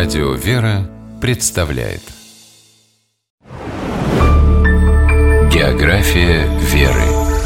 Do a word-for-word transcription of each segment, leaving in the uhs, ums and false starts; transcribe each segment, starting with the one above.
Радио «Вера» представляет География веры.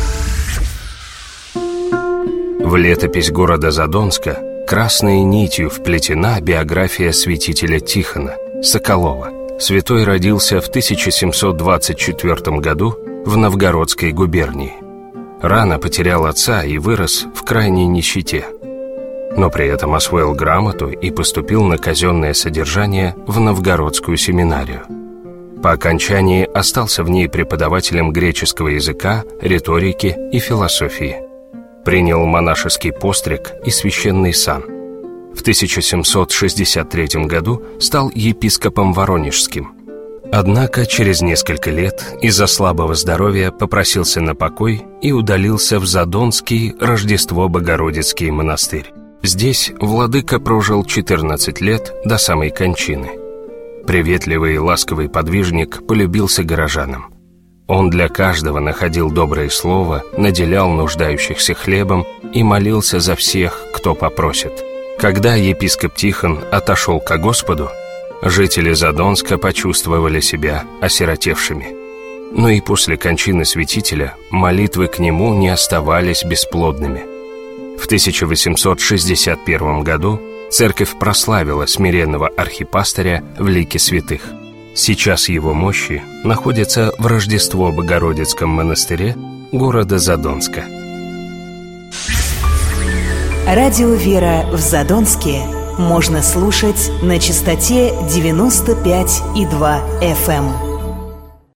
В летопись города Задонска красной нитью вплетена биография святителя Тихона, Соколова. Святой родился в тысяча семьсот двадцать четвёртом году в Новгородской губернии. Рано потерял отца и вырос в крайней нищете, но при этом освоил грамоту и поступил на казенное содержание в Новгородскую семинарию. По окончании остался в ней преподавателем греческого языка, риторики и философии. Принял монашеский постриг и священный сан. В тысяча семьсот шестьдесят третьем году стал епископом Воронежским. Однако через несколько лет из-за слабого здоровья попросился на покой и удалился в Задонский Рождество-Богородицкий монастырь. Здесь владыка прожил четырнадцать лет до самой кончины. Приветливый и ласковый подвижник полюбился горожанам. Он для каждого находил доброе слово, наделял нуждающихся хлебом и молился за всех, кто попросит. Когда епископ Тихон отошел ко Господу, жители Задонска почувствовали себя осиротевшими. Но и после кончины святителя молитвы к нему не оставались бесплодными. В тысяча восемьсот шестьдесят первом году церковь прославила смиренного архипастыря в лике святых. Сейчас его мощи находятся в Рождество-Богородицком монастыре города Задонска. Радио «Вера» в Задонске можно слушать на частоте девяносто пять и два эф эм.